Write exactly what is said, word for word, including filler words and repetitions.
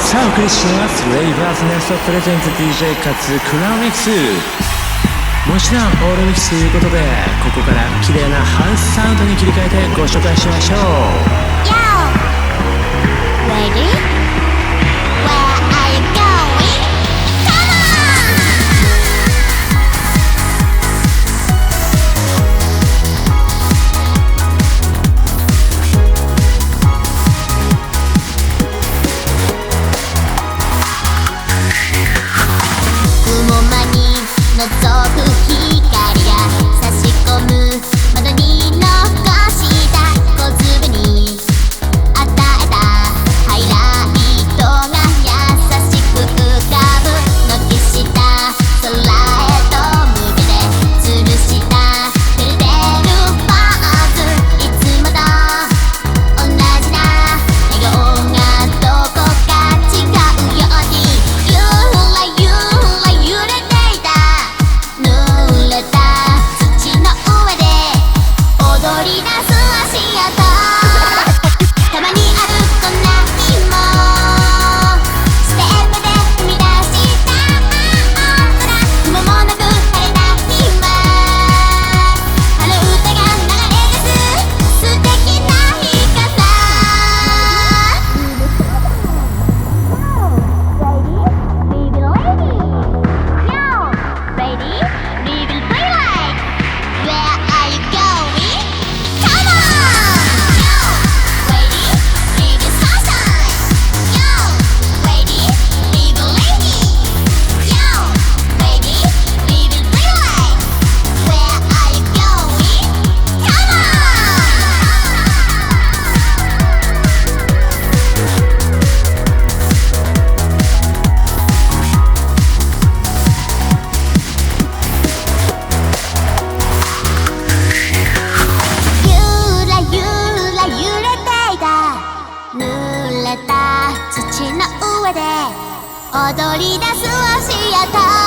さあお送りしますレイバーズネストプレゼンツ ディージェー かつクラウンミックス、もちろんオールミックスということで、ここから綺麗なハウスサウンドに切り替えてご紹介しましょう。 Yo! Ready? Where are you going? Come on! 雲間に覗く光が差し込む窓に残した小粒に与えたハイライトが優しく浮かぶ。軒下空へと向けて吊るした照れてるポーズ、いつもと同じな笑顔がどこか違うようにゆらゆら揺れていた。濡れた土の上で踊り出す足跡、たまにあるこんな日もステップで踏み出した青空、雲もなく晴れた日は春歌が流れ出す素敵な日かな。Lady, leave it lady. Yo, lady, leave it daylight. Where are you going? Come on! Yo, lady, leave it sunshine. Yo, lady, leave it lady. Yo, lady, leave it daylight. Where are you going? Come on! ゆらゆら揺れていた濡れた土の上で踊り出す足跡。